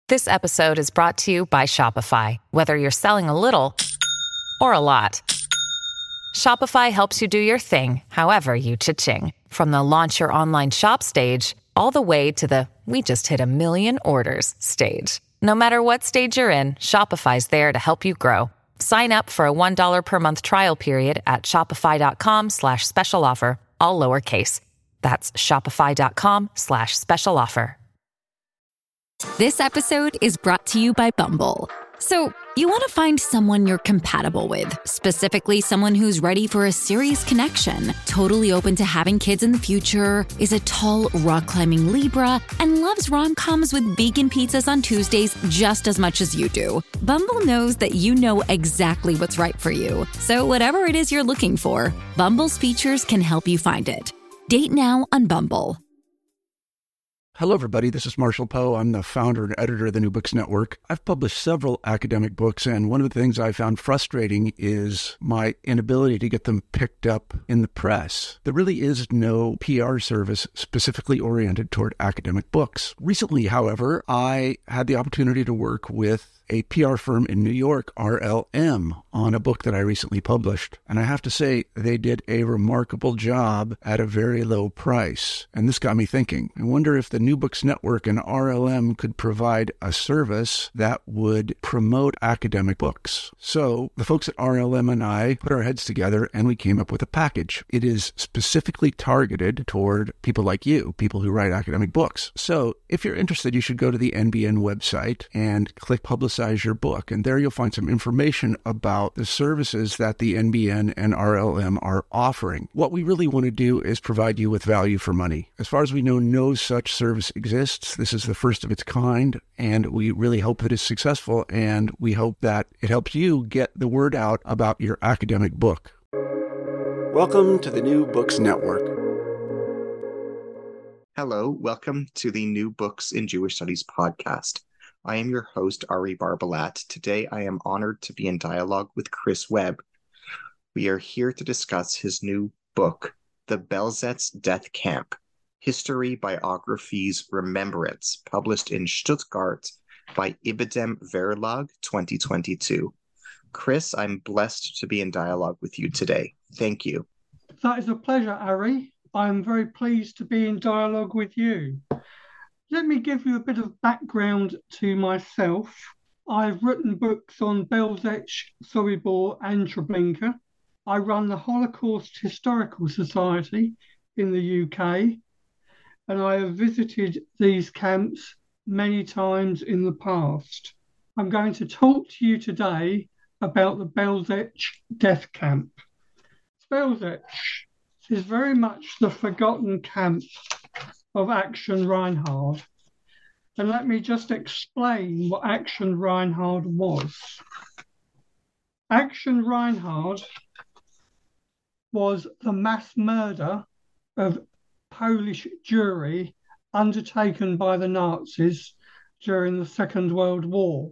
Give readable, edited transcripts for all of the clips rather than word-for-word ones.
This episode is brought to you by Shopify. Whether you're selling a little or a lot, Shopify helps you do your thing, however you cha-ching. From the launch your online shop stage, all the way to the we just hit 1 million orders stage. No matter what stage you're in, Shopify's there to help you grow. Sign up for a $1 per month trial period at shopify.com/special offer, all lowercase. That's shopify.com/special offer. This episode is brought to you by Bumble. So, you want to find someone you're compatible with, specifically someone who's ready for a serious connection, totally open to having kids in the future, is a tall, rock-climbing Libra, and loves rom-coms with vegan pizzas on Tuesdays just as much as you do. Bumble knows that you know exactly what's right for you. So whatever it is you're looking for, Bumble's features can help you find it. Date now on Bumble. Hello, everybody. This is Marshall Poe. I'm the founder and editor of the New Books Network. I've published several academic books, and one of the things I found frustrating is my inability to get them picked up in the press. There really is no PR service specifically oriented toward academic books. Recently, however, I had the opportunity to work with a PR firm in New York, RLM, on a book that I recently published. And I have to say, they did a remarkable job at a very low price. And this got me thinking. I wonder if the New Books Network and RLM could provide a service that would promote academic books. So the folks at RLM and I put our heads together and we came up with a package. It is specifically targeted toward people like you, people who write academic books. So if you're interested, you should go to the NBN website and click Publicize Your Book. And there you'll find some information about the services that the NBN and RLM are offering. What we really want to do is provide you with value for money. As far as we know, no such service exists. This is the first of its kind, and we really hope that it's successful, and we hope that it helps you get the word out about your academic book. Welcome to the New Books Network. Hello, welcome to the New Books in Jewish Studies podcast. I am your host, Ari Barbalat. Today, I am honored to be in dialogue with Chris Webb. We are here to discuss his new book, The Belzet's Death Camp, History, Biographies, Remembrance, published in Stuttgart by Ibidem Verlag 2022. Chris, I'm blessed to be in dialogue with you today. Thank you. That is a pleasure, Ari. I'm very pleased to be in dialogue with you. Let me give you a bit of background to myself. I've written books on Belzec, Sobibor, and Treblinka. I run the Holocaust Historical Society in the UK, and I have visited these camps many times in the past. I'm going to talk to you today about the Belzec death camp. Belzec is very much the forgotten camp of Action Reinhard. And let me just explain what Action Reinhard was. Action Reinhard was the mass murder of Polish Jewry undertaken by the Nazis during the Second World War.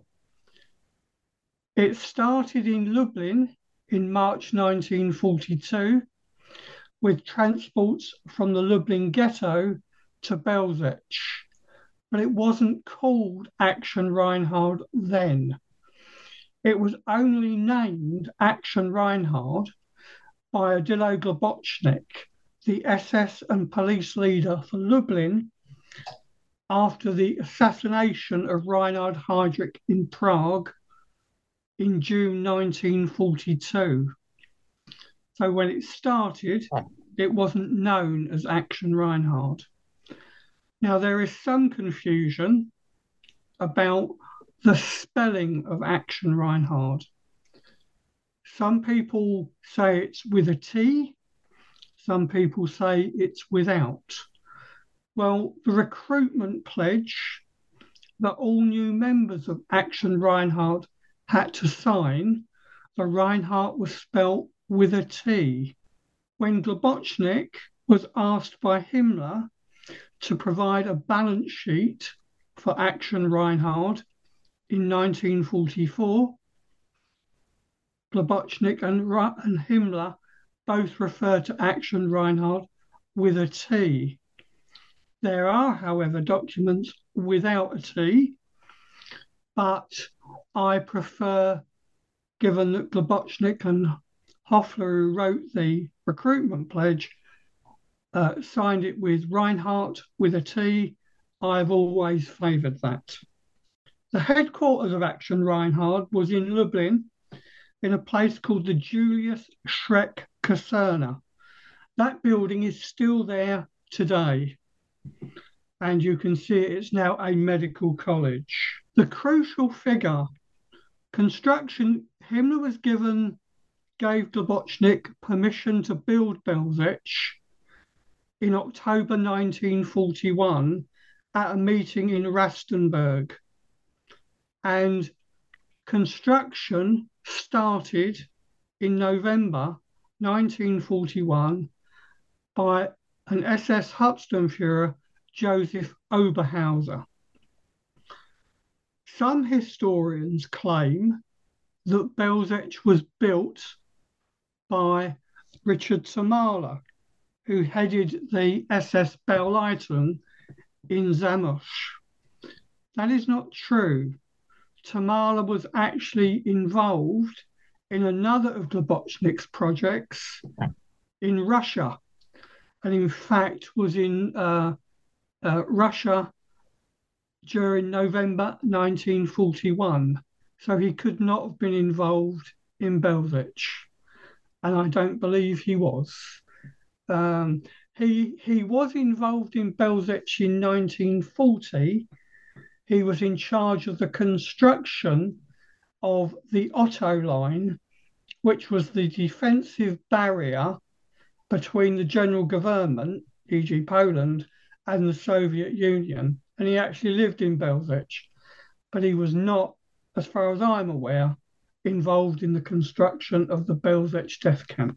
It started in Lublin in March 1942 with transports from the Lublin ghetto to Belzec, but it wasn't called Action Reinhard then. It was only named Action Reinhard by Adilo Globocnik, the SS and police leader for Lublin, after the assassination of Reinhard Heydrich in Prague in June 1942. So when it started, it wasn't known as Action Reinhard. Now, there is some confusion about the spelling of Action Reinhard. Some people say it's with a T, some people say it's without. Well, the recruitment pledge that all new members of Action Reinhard had to sign, the Reinhard was spelt with a T. When Globocnik was asked by Himmler to provide a balance sheet for Action Reinhard in 1944, Globocnik and Himmler both referred to Action Reinhard with a T. There are, however, documents without a T, but I prefer, given that Globocnik and Hoffler, who wrote the recruitment pledge, signed it with Reinhardt with a T, I've always favoured that. The headquarters of Action Reinhardt was in Lublin, in a place called the Julius Schreck Kaserne. That building is still there today, and you can see it's now a medical college. The crucial figure, construction, Himmler gave Globocnik permission to build Belzec in October 1941 at a meeting in Rastenburg. And construction started in November 1941 by an SS Hauptsturmführer, Joseph Oberhauser. Some historians claim that Belzec was built by Richard Tamala, who headed the SS Bauleitung in Zamość. That is not true. Tamala was actually involved in another of Globocnik's projects in Russia, and in fact was in Russia during November 1941. So he could not have been involved in Belzec, and I don't believe he was. He was involved in Belzec in 1940. He was in charge of the construction of the Otto Line, which was the defensive barrier between the general government, e.g. Poland, and the Soviet Union. And he actually lived in Belzec, but he was not, as far as I'm aware, involved in the construction of the Belzec death camp.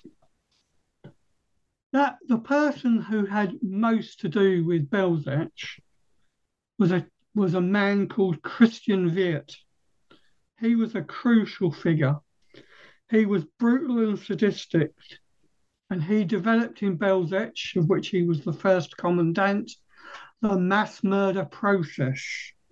That the person who had most to do with Belzec was a man called Christian Wirth. He was a crucial figure. He was brutal and sadistic, and he developed in Belzec, of which he was the first commandant, the mass murder process.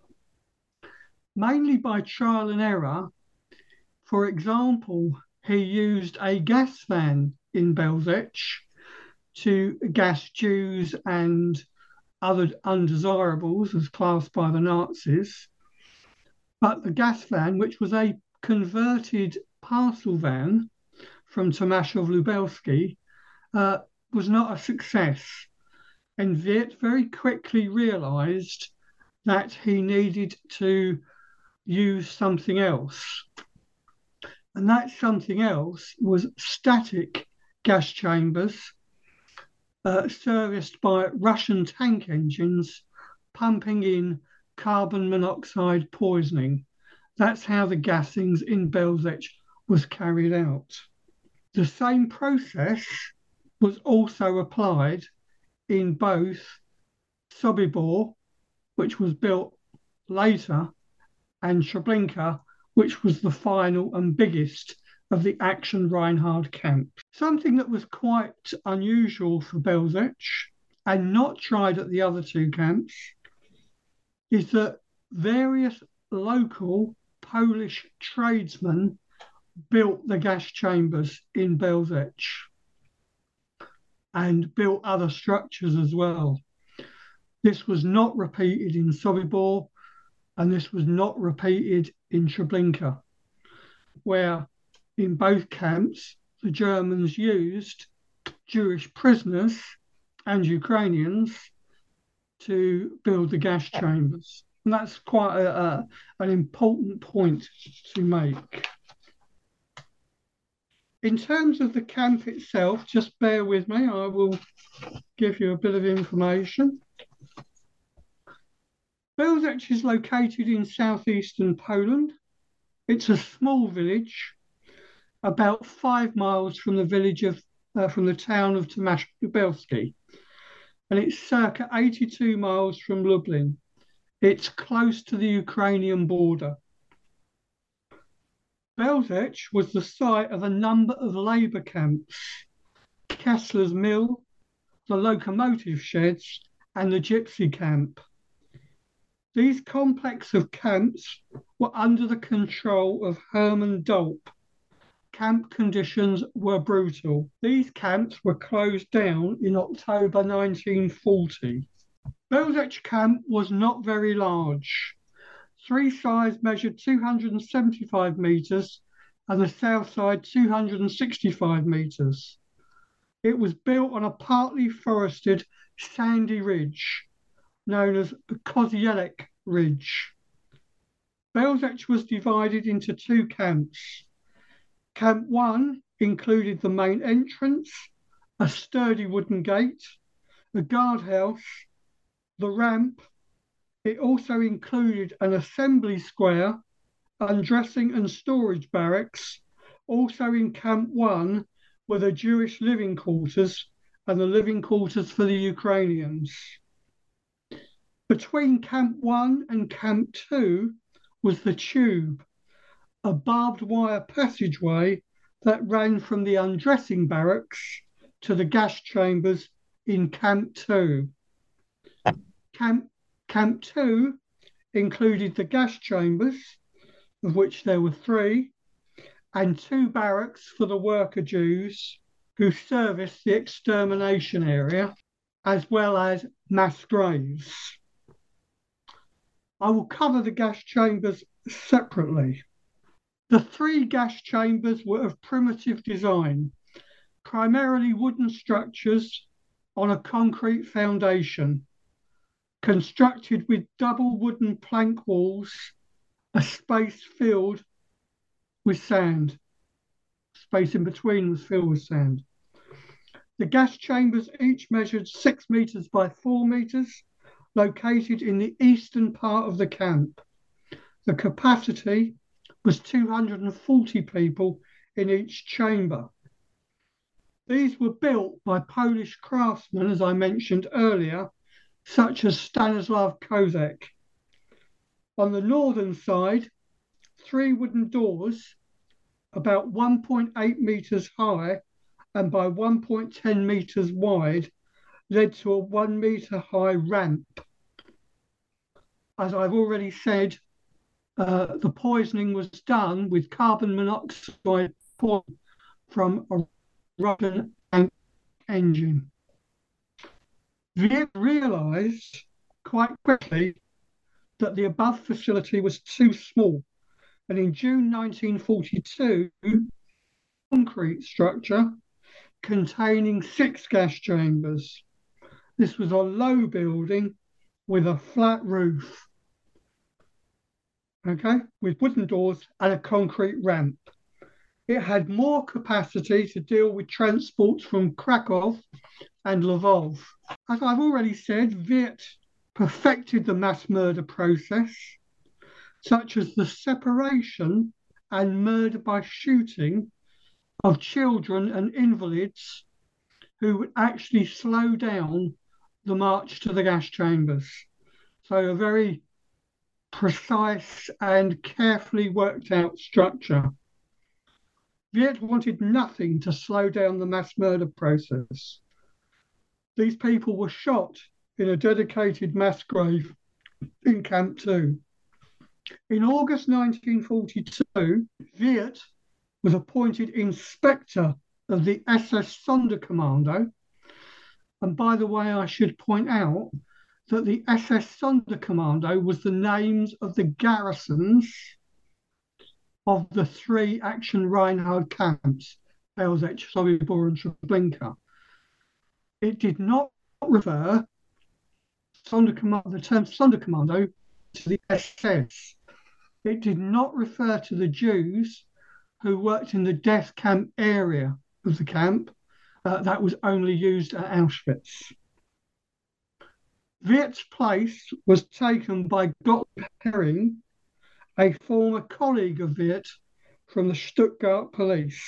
Mainly by trial and error. For example, he used a gas van in Belzec to gas Jews and other undesirables as classed by the Nazis. But the gas van, which was a converted parcel van from Tomaszów Lubelski, was not a success. And Wirth very quickly realized that he needed to use something else. And that something else was static gas chambers serviced by Russian tank engines pumping in carbon monoxide poisoning. That's how the gassings in Belzec was carried out. The same process was also applied in both Sobibor, which was built later, and Treblinka, which was the final and biggest of the Action Reinhardt camps. Something that was quite unusual for Belzec and not tried at the other two camps is that various local Polish tradesmen built the gas chambers in Belzec and built other structures as well. This was not repeated in Sobibor, and this was not repeated in Treblinka, where in both camps the Germans used Jewish prisoners and Ukrainians to build the gas chambers. And that's quite an important point to make. In terms of the camp itself, just bear with me, I will give you a bit of information. Belzec is located in southeastern Poland. It's a small village, about 5 miles from the village of from the town of Tomaszów Lubelski, and it's circa 82 miles from Lublin. It's close to the Ukrainian border. Belzec was the site of a number of labour camps, Kessler's Mill, the locomotive sheds, and the gypsy camp. These complex of camps were under the control of Herman Dolp. Camp conditions were brutal. These camps were closed down in October 1940. Belzec camp was not very large. Three sides measured 275 metres and the south side 265 metres. It was built on a partly forested sandy ridge known as Kozielek Ridge. Belzec was divided into two camps. Camp 1 included the main entrance, a sturdy wooden gate, a guardhouse, the ramp. It also included an assembly square, undressing and storage barracks. Also in Camp 1 were the Jewish living quarters and the living quarters for the Ukrainians. Between Camp 1 and Camp 2 was the tube, a barbed wire passageway that ran from the undressing barracks to the gas chambers in Camp 2. Camp 2 included the gas chambers, of which there were 3, and 2 barracks for the worker Jews who serviced the extermination area, as well as mass graves. I will cover the gas chambers separately. The 3 gas chambers were of primitive design, primarily wooden structures on a concrete foundation, constructed with double wooden plank walls, a space filled with sand. Space in between was filled with sand. The gas chambers each measured 6 metres by 4 metres, located in the eastern part of the camp. The capacity was 240 people in each chamber. These were built by Polish craftsmen, as I mentioned earlier, such as Stanislav Kozak. On the northern side, 3 wooden doors, about 1.8 metres high and by 1.10 metres wide, led to a 1 metre high ramp. As I've already said, the poisoning was done with carbon monoxide from a Russian tank engine. Wirt realised quite quickly that the above facility was too small, and in June 1942, a concrete structure containing 6 gas chambers. This was a low building with a flat roof, with wooden doors and a concrete ramp. It had more capacity to deal with transports from Krakow and Lvov. As I've already said, Wirt perfected the mass murder process, such as the separation and murder by shooting of children and invalids who would actually slow down the march to the gas chambers. So a very precise and carefully worked out structure. Wirt wanted nothing to slow down the mass murder process. These people were shot in a dedicated mass grave in Camp 2. In August 1942, Wirt was appointed inspector of the SS Sonderkommando. And by the way, I should point out that the SS Sonderkommando was the names of the garrisons of the 3 Action Reinhard camps, Belzec, Sobibor and Treblinka. It did not refer the term Sonderkommando to the SS. It did not refer to the Jews who worked in the death camp area of the camp. That was only used at Auschwitz. Wirt's place was taken by Gottlieb Hering, a former colleague of Wirt from the Stuttgart police.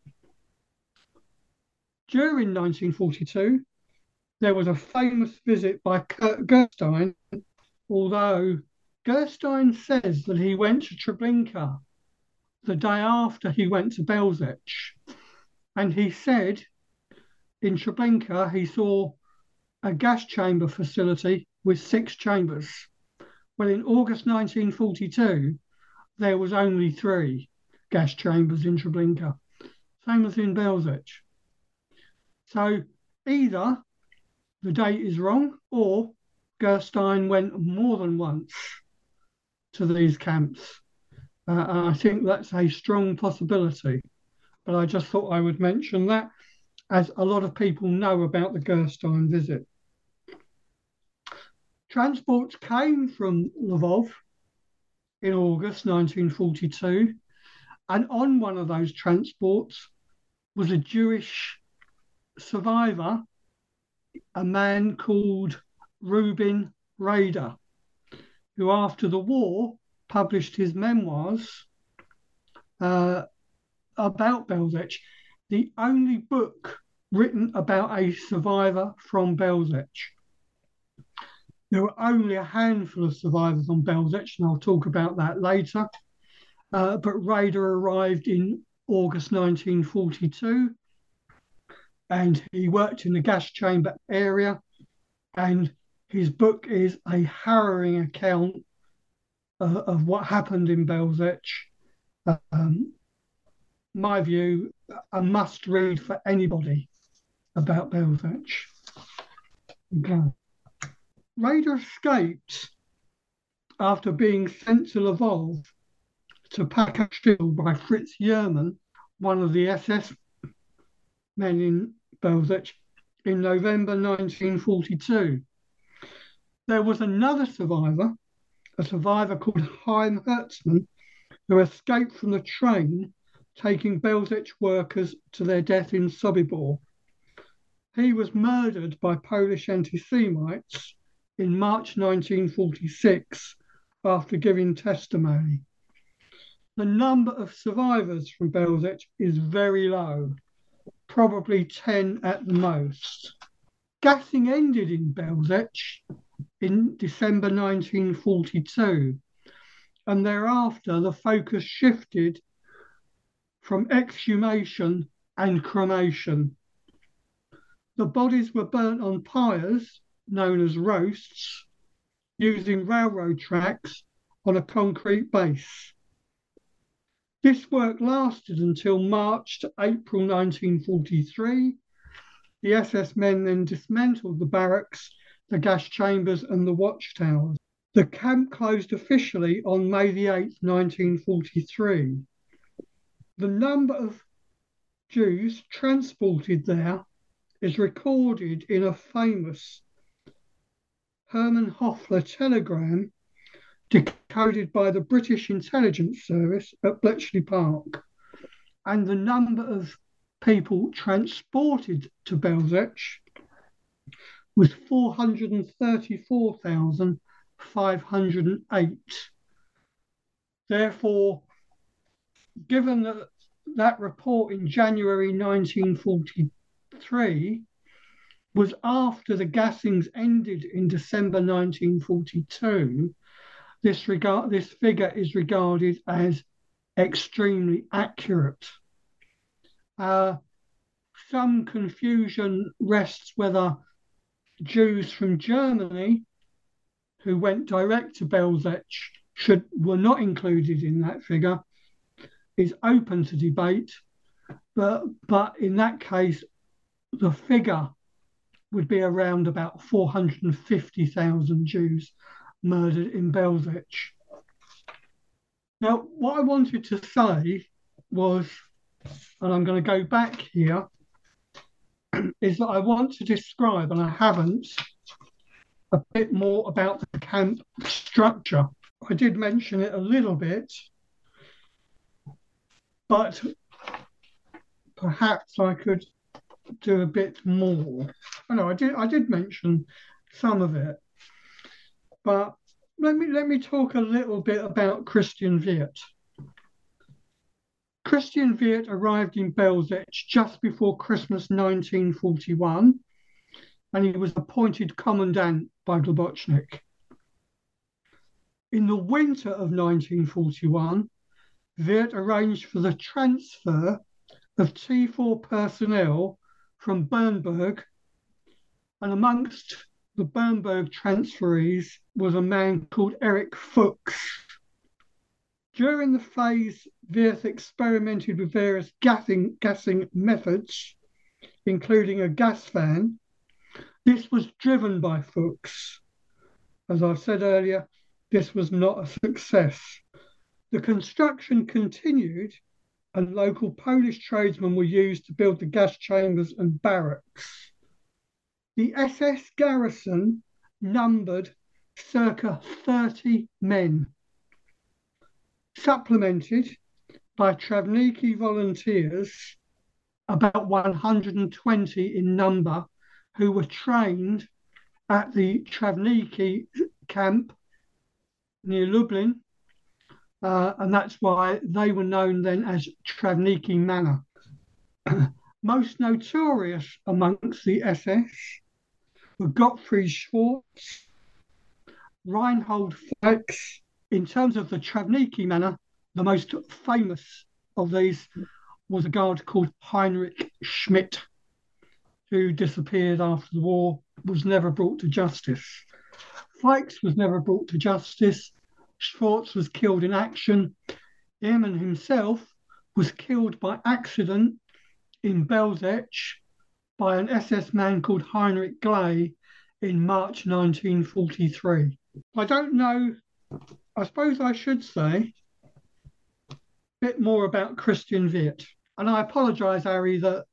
During 1942, there was a famous visit by Kurt Gerstein, although Gerstein says that he went to Treblinka the day after he went to Belzec, and he said in Treblinka he saw a gas chamber facility with 6 chambers, Well, in August 1942, there was only 3 gas chambers in Treblinka, same as in Belzec. So either the date is wrong or Gerstein went more than once to these camps. And I think that's a strong possibility. But I just thought I would mention that, as a lot of people know about the Gerstein visit. Transports came from Lvov in August 1942, and on one of those transports was a Jewish survivor, a man called Reuben Rader, who after the war published his memoirs about Belzec, the only book written about a survivor from Belzec. There were only a handful of survivors on Belzec, and I'll talk about that later. But Rader arrived in August 1942, and he worked in the gas chamber area, and his book is a harrowing account of what happened in Belzec. My view, a must read for anybody about Belzec. Okay. Rader escaped after being sent to Lvov to pack a shield by Fritz Yerman, one of the SS men in Belzec, in November 1942. There was another survivor, a survivor called Chaim Hertzman, who escaped from the train taking Belzec workers to their death in Sobibor. He was murdered by Polish anti-Semites in March 1946 after giving testimony. The number of survivors from Belzec is very low, probably 10 at the most. Gassing ended in Belzec in December 1942, and thereafter the focus shifted from exhumation and cremation. The bodies were burnt on pyres, known as roasts, using railroad tracks on a concrete base. This work lasted until March to April 1943. The SS men then dismantled the barracks, the gas chambers and the watchtowers. The camp closed officially on May the 8th, 1943. The number of Jews transported there is recorded in a famous Hermann Hoffler telegram decoded by the British Intelligence Service at Bletchley Park. And the number of people transported to Belzec was 434,508. Therefore, given that report in January 1943 was after the gassings ended in December 1942, this figure is regarded as extremely accurate. Some confusion rests whether Jews from Germany who went direct to Belzec were not included in that figure is open to debate, but in that case, the figure would be around about 450,000 Jews murdered in Belzec. Now, what I wanted to say was, and I'm going to go back here, is that I want to describe, and I haven't, a bit more about the camp structure. I did mention it a little bit, but perhaps I could do a bit more. I know I did mention some of it, but let me talk a little bit about Christian Wirth. Christian Wirth arrived in Belzec just before Christmas 1941, and he was appointed commandant by Globocnik. In the winter of 1941, Wirth arranged for the transfer of T4 personnel from Bernburg, and amongst the Bernburg transferees was a man called Erich Fuchs. During the phase, Wirth experimented with various gassing methods, including a gas fan. This was driven by Fuchs. As I said earlier, this was not a success. The construction continued, and local Polish tradesmen were used to build the gas chambers and barracks. The SS garrison numbered circa 30 men, supplemented by Travniki volunteers, about 120 in number, who were trained at the Travniki camp near Lublin, and that's why they were known then as Travniki Manor. Most notorious amongst the SS were Gottfried Schwarz, Reinhold Flex. In terms of the Travniki Manor, the most famous of these was a guard called Heinrich Schmidt, who disappeared after the war, was never brought to justice. Flex was never brought to justice. Schwarz was killed in action. Ehrmann himself was killed by accident in Belzec by an SS man called Heinrich Gley in March 1943. I don't know, I suppose I should say a bit more about Christian Wirth. And I apologise, Harry, that,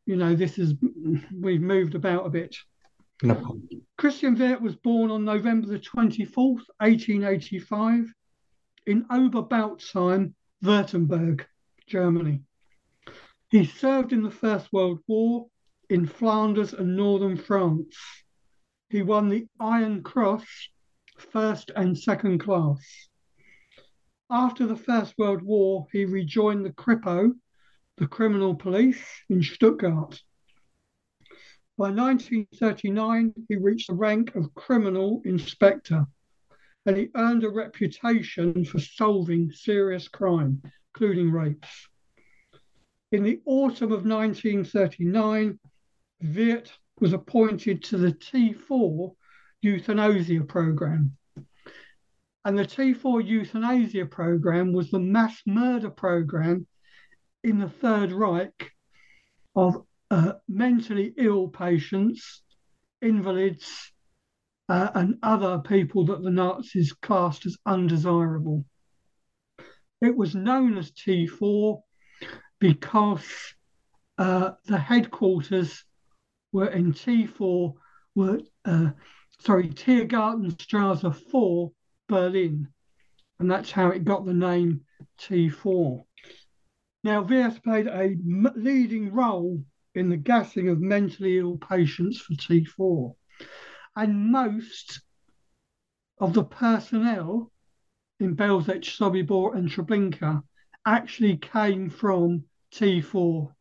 we've moved about a bit. No problem. Christian Wirth was born on November the 24th, 1885, in Oberbautzheim, Württemberg, Germany. He served in the First World War in Flanders and northern France. He won the Iron Cross, first and second class. After the First World War, he rejoined the Kripo, the criminal police, in Stuttgart. By 1939, he reached the rank of criminal inspector, and he earned a reputation for solving serious crime, including rapes. In the autumn of 1939, Wirth was appointed to the T4 euthanasia program. And the T4 euthanasia program was the mass murder program in the Third Reich of mentally ill patients, invalids, and other people that the Nazis classed as undesirable. It was known as T4 because the headquarters were in T4, Tiergartenstraße 4, Berlin. And that's how it got the name T4. Now, Wirth played a leading role in the gassing of mentally ill patients for T4. And most of the personnel in Belzec, Sobibor and Treblinka actually came from T4.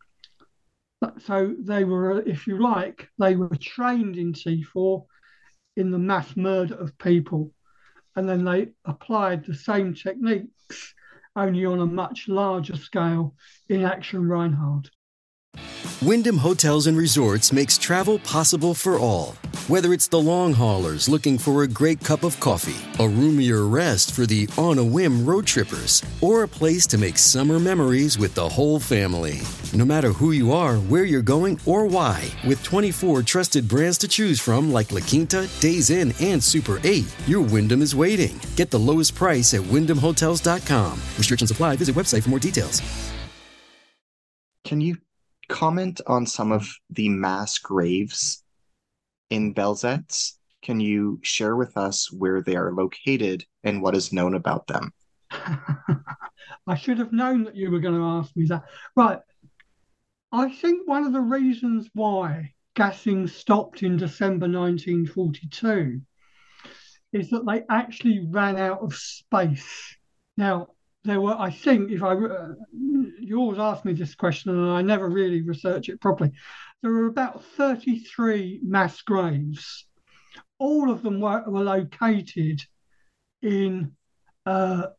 So they were, if you like, they were trained in T4 in the mass murder of people. And then they applied the same techniques, only on a much larger scale, in Action Reinhard. Wyndham Hotels and Resorts makes travel possible for all. Whether it's the long haulers looking for a great cup of coffee, a roomier rest for the on-a-whim road trippers, or a place to make summer memories with the whole family. No matter who you are, where you're going, or why, with 24 trusted brands to choose from like La Quinta, Days Inn, and Super 8, your Wyndham is waiting. Get the lowest price at WyndhamHotels.com. Restrictions apply. Visit website for more details. Can you comment on some of the mass graves in Belzec? Can you share with us where they are located and what is known about them? I should have known that you were going to ask me that. Right. I think one of the reasons why gassing stopped in December 1942 is that they actually ran out of space. Now, there were, I think, you always ask me this question and I never really research it properly. There were about 33 mass graves. All of them were located in the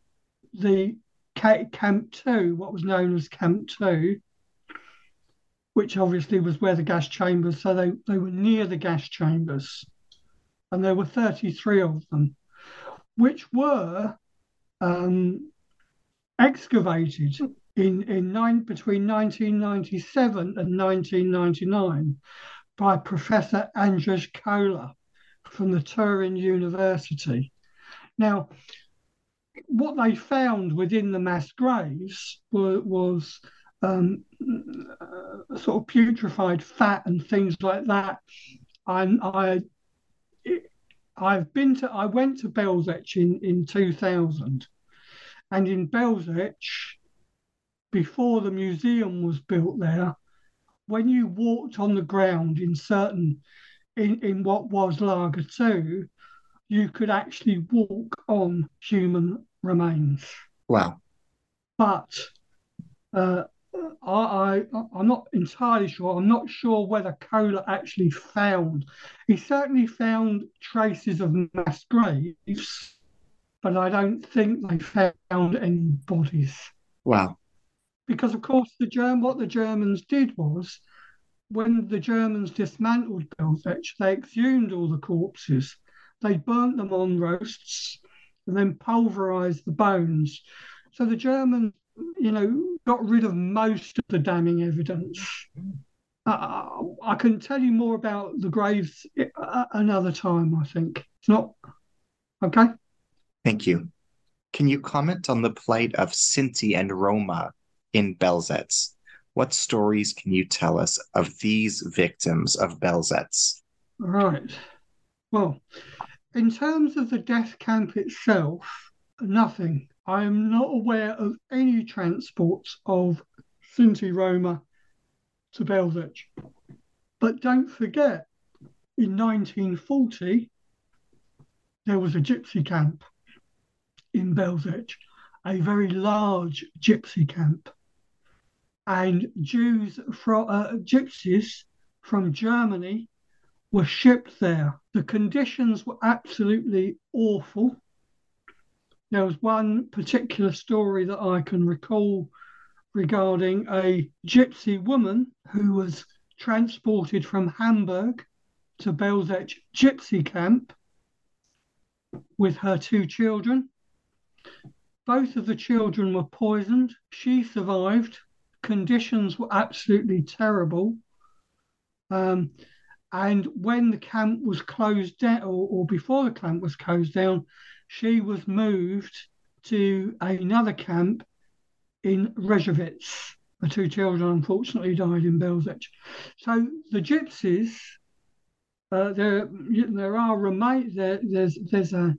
Camp 2, what was known as Camp 2, which obviously was where the gas chambers, so they were near the gas chambers. and there were 33 of them, which were excavated between 1997 and 1999 by Professor Andrzej Koller from the Turin University. Now, what they found within the mass graves was sort of putrefied fat and things like that. I went to Belzec in 2000, and in Belzec, before the museum was built there, when you walked on the ground in what was Lager 2, you could actually walk on human remains. Wow. But I'm not entirely sure. I'm not sure whether Koller actually found. He certainly found traces of mass graves, but I don't think they found any bodies. Wow. Because, of course, what the Germans did was, when the Germans dismantled Belzec, they exhumed all the corpses. They burnt them on roasts and then pulverized the bones. So the Germans, got rid of most of the damning evidence. I can tell you more about the graves another time, I think. It's not... Okay? Thank you. Can you comment on the plight of Sinti and Roma in Belzec? What stories can you tell us of these victims of Belzec? Right. Well, in terms of the death camp itself, nothing. I am not aware of any transports of Sinti Roma to Belzec. But don't forget, in 1940, there was a gypsy camp in Belzec, a very large gypsy camp. And gypsies from Germany were shipped there. The conditions were absolutely awful. There was one particular story that I can recall regarding a gypsy woman who was transported from Hamburg to Belzec gypsy camp with her 2 children. Both of the children were poisoned. She survived. Conditions were absolutely terrible. And when the camp was closed down, or before the camp was closed down, she was moved to another camp in Rzeszów. The 2 children unfortunately died in Belzec. So the gypsies, there are remains. There's a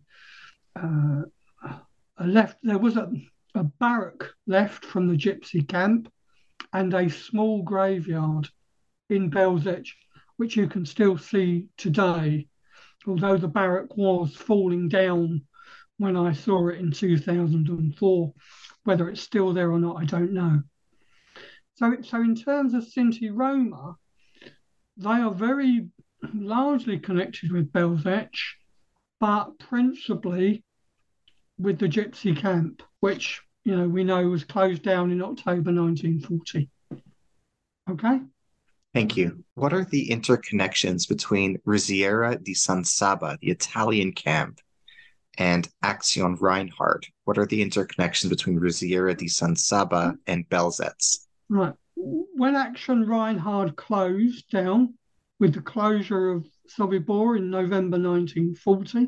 left. There was a barrack left from the gypsy camp, and a small graveyard in Belzec, which you can still see today, although the barrack was falling down when I saw it in 2004. Whether it's still there or not, I don't know. So in terms of Sinti Roma, they are very largely connected with Belzec, but principally with the gypsy camp, which we know was closed down in October 1940. Okay? Thank you. What are the interconnections between Risiera di San Saba, the Italian camp, and Action Reinhard? What are the interconnections between Risiera di San Saba and Belzec? Right. When Action Reinhard closed down with the closure of Sobibor in November 1940,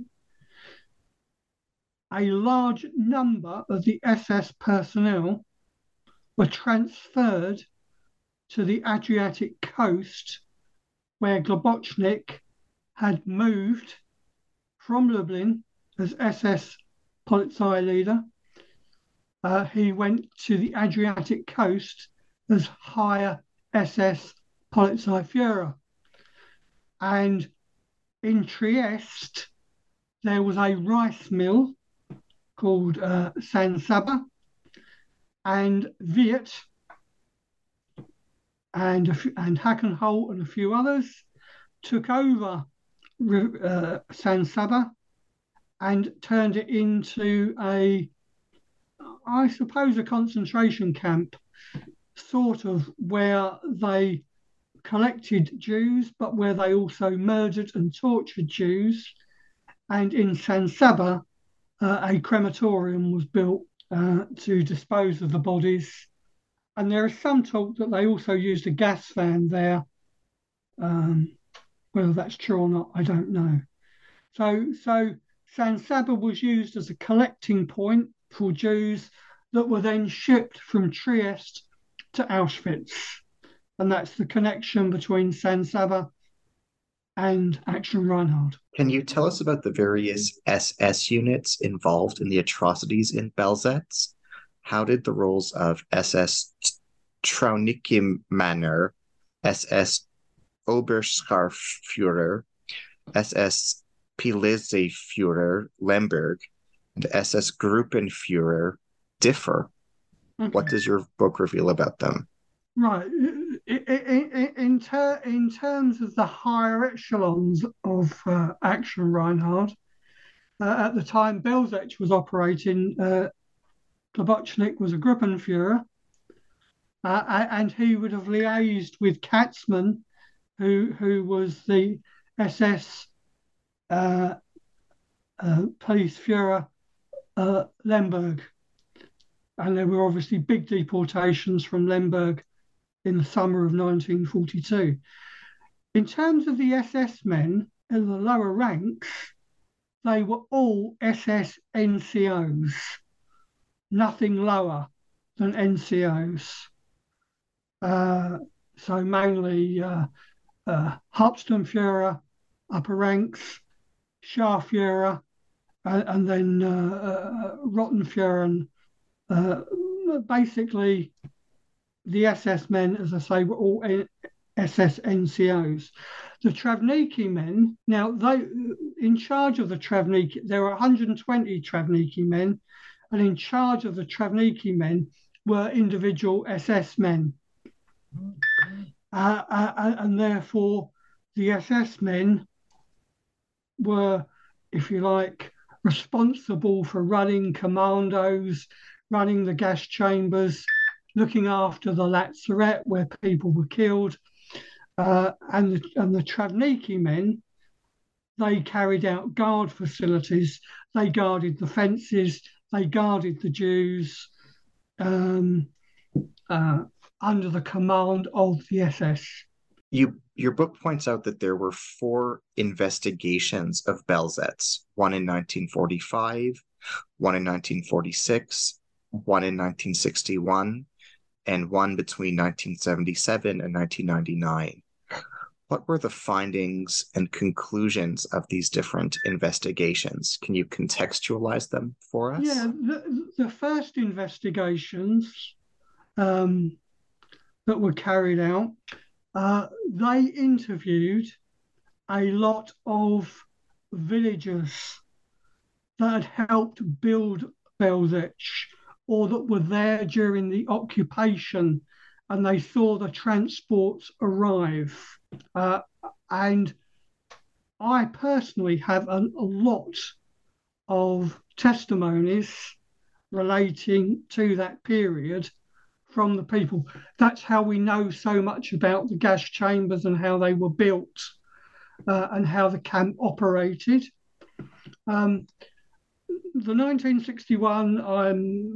a large number of the SS personnel were transferred to the Adriatic coast, where Globocnik had moved from Lublin as SS Polizei leader. He went to the Adriatic coast as higher SS Polizeiführer. And in Trieste, there was a rice mill called San Saba, and Viet and Hackenholt and a few others took over San Saba and turned it into a concentration camp, sort of, where they collected Jews, but where they also murdered and tortured Jews And in San Saba, a crematorium was built to dispose of the bodies. And there is some talk that they also used a gas fan there. Whether that's true or not, I don't know. So San Saba was used as a collecting point for Jews that were then shipped from Trieste to Auschwitz. And that's the connection between San Saba and Action Reinhard. Can you tell us about the various SS units involved in the atrocities in Belzec? How did the roles of SS Traunickimänner, SS Oberscharführer, SS Pileseführer Lemberg, and SS Gruppenführer differ? Okay. What does your book reveal about them? Right. In terms of the higher echelons of Action Reinhard, at the time Belzec was operating, Globocnik was a Gruppenführer, and he would have liaised with Katzmann, who was the SS Police Führer Lemberg. And there were obviously big deportations from Lemberg in the summer of 1942. In terms of the SS men in the lower ranks, they were all SS NCOs, nothing lower than NCOs. So mainly Hauptsturmführer, upper ranks, Scharführer, and then Rottenführer. Basically, the SS men, as I say, were all SS NCOs. The Travniki men, now they, in charge of the Travniki, there were 120 Travniki men, and in charge of the Travniki men were individual SS men. And therefore, the SS men were, if you like, responsible for running commandos, running the gas chambers, looking after the lazaret where people were killed. And the Travniki men, they carried out guard facilities. They guarded the fences. They guarded the Jews under the command of the SS. Your book points out that there were 4 investigations of Belzec, one in 1945, one in 1946, one in 1961, and one between 1977 and 1999. What were the findings and conclusions of these different investigations? Can you contextualize them for us? Yeah, the first investigations that were carried out, they interviewed a lot of villagers that had helped build Belzec or that were there during the occupation, and they saw the transports arrive. And I personally have a lot of testimonies relating to that period from the people. That's how we know so much about the gas chambers and how they were built and how the camp operated. The 1961, I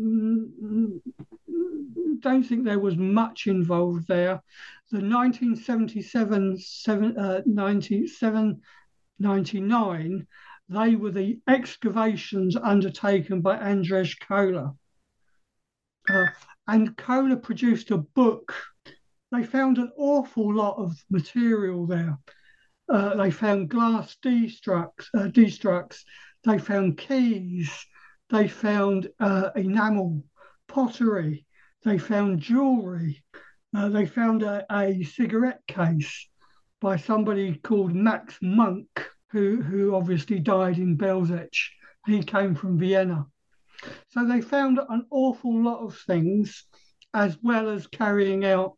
don't think there was much involved there. The 1977, 97, 99, they were the excavations undertaken by Andrzej Koller. And Koller produced a book. They found an awful lot of material there. They found glass destructs. They found keys. They found enamel, pottery. They found jewelry. They found a cigarette case by somebody called Max Monk, who obviously died in Belzec. He came from Vienna. So they found an awful lot of things, as well as carrying out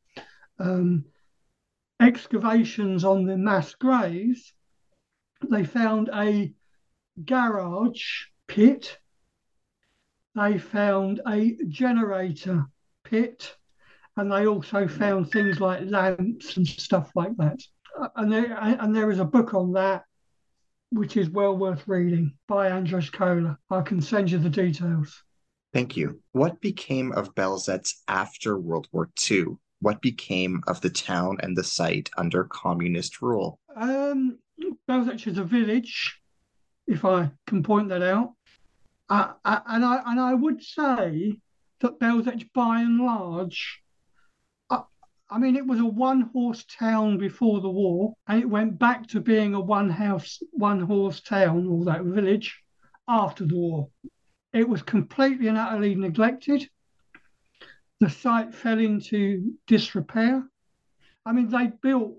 excavations on the mass graves. They found a garage pit. They found a generator pit, and they also found things like lamps and stuff like that. And there is a book on that. which is well worth reading, by Andrzej Koller. I can send you the details. Thank you. What became of Belzec after World War II? What became of the town and the site under communist rule? Belzec is a village, if I can point that out. And I would say that Belzec, by and large, I mean, it was a one-horse town before the war, and it went back to being a one-horse town, or that village, after the war. It was completely and utterly neglected. The site fell into disrepair. I mean, I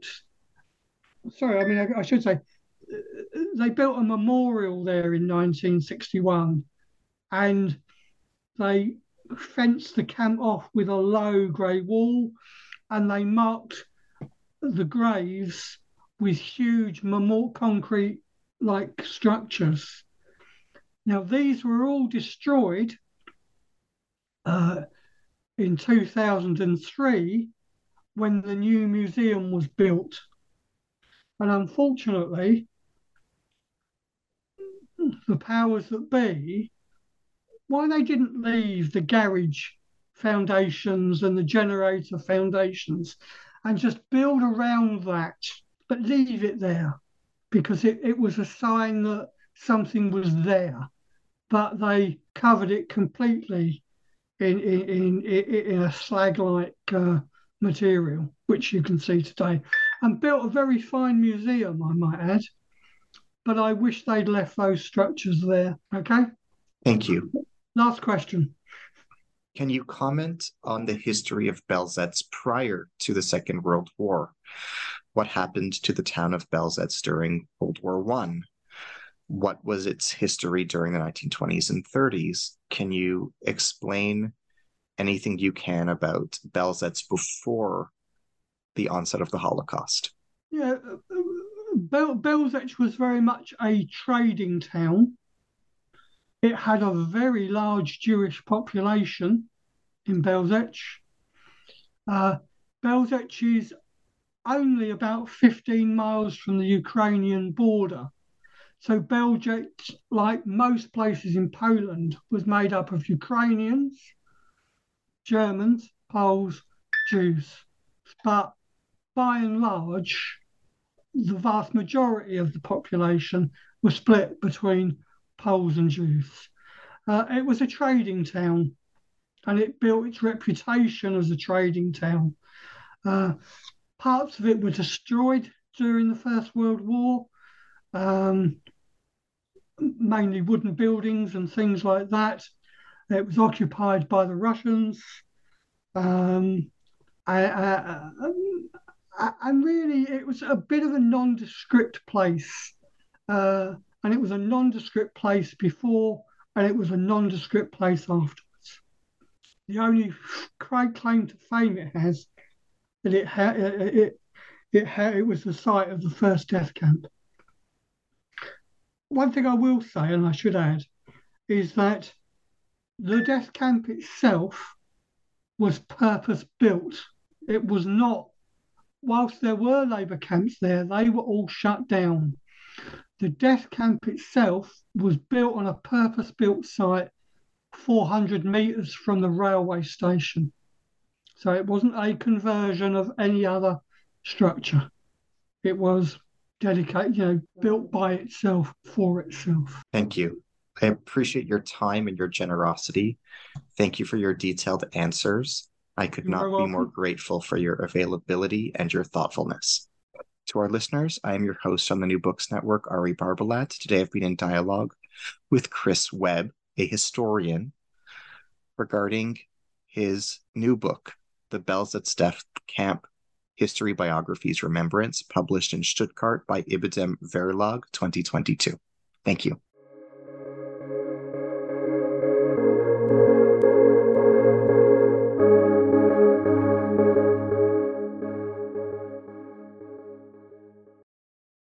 should say, they built a memorial there in 1961, and they fenced the camp off with a low grey wall, and they marked the graves with huge concrete-like structures. Now, these were all destroyed in 2003 when the new museum was built. And unfortunately, the powers that be, why they didn't leave the garage foundations and the generator foundations and just build around that, but leave it there, because it was a sign that something was there, but they covered it completely in a slag-like material, which you can see today, and built a very fine museum, I might add. But I wish they'd left those structures there. Okay? Thank you. Last question. Can you comment on the history of Belzec prior to the Second World War? What happened to the town of Belzec during World War I? What was its history during the 1920s and 30s? Can you explain anything you can about Belzec before the onset of the Holocaust? Yeah, Belzec was very much a trading town. It had a very large Jewish population in Belzec. Belzec is only about 15 miles from the Ukrainian border. So Belzec, like most places in Poland, was made up of Ukrainians, Germans, Poles, Jews. But by and large, the vast majority of the population was split between Poles and Jews. It was a trading town, and it built its reputation as a trading town. Parts of it were destroyed during the First World War, mainly wooden buildings and things like that. It was occupied by the Russians. And really, it was a bit of a nondescript place. And it was a nondescript place before, and it was a nondescript place afterwards. The only claim to fame it has that it was the site of the first death camp. One thing I will say, and I should add, is that the death camp itself was purpose-built. It was not, whilst there were labour camps there, they were all shut down. The death camp itself was built on a purpose-built site 400 metres from the railway station. So it wasn't a conversion of any other structure. It was dedicated, built by itself, for itself. Thank you. I appreciate your time and your generosity. Thank you for your detailed answers. I could not be more grateful for your availability and your thoughtfulness. To our listeners, I am your host on the New Books Network, Ari Barbalat. Today I've been in dialogue with Chris Webb, a historian, regarding his new book, The Belzec Death Camp, History Biographies Remembrance, published in Stuttgart by Ibidem Verlag 2022. Thank you.